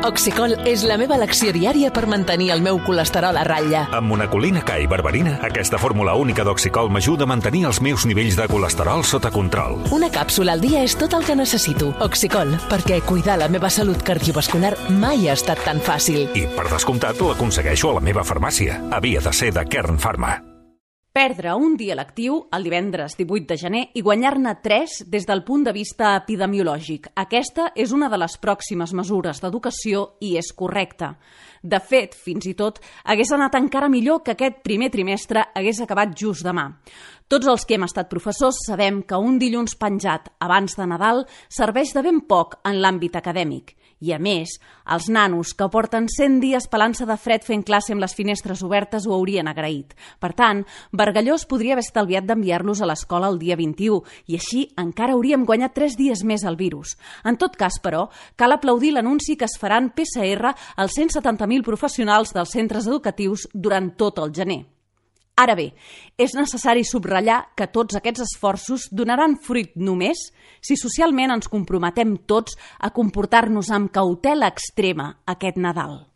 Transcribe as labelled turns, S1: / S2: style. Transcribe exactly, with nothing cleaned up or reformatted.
S1: Oxicol és la meva elecció diària per mantenir el meu colesterol a ratlla.
S2: Amb monacolina K i berberina, aquesta fórmula única d'Oxicol m'ajuda a mantenir els meus nivells de colesterol sota control.
S1: Una càpsula al dia és tot el que necessito. Oxicol, perquè cuidar la meva salut cardiovascular mai ha estat tan fàcil.
S2: I, per descomptat, l'aconsegueixo a la meva farmàcia. Havia de ser de Kern Pharma.
S3: Perdre un dia lectiu, el divendres divuit de gener, i guanyar-ne tres des del punt de vista epidemiològic. Aquesta és una de les pròximes mesures d'educació i és correcta. De fet, fins i tot, hagués anat encara millor que aquest primer trimestre hagués acabat just demà. Tots els que hem estat professors sabem que un dilluns penjat abans de Nadal serveix de ben poc en l'àmbit acadèmic. I, a més, els nanos que porten cent dies pelant-se de fred fent classe amb les finestres obertes ho haurien agraït. Per tant, Bargalló es podria haver estalviat d'enviar-los a l'escola el dia vint-i-u i així encara hauríem guanyat tres dies més al virus. En tot cas, però, cal aplaudir l'anunci que es faran P C R als cent setanta mil professionals dels centres educatius durant tot el gener. Ara bé, és necessari subratllar que tots aquests esforços donaran fruit només si socialment ens comprometem tots a comportar-nos amb cautela extrema aquest Nadal.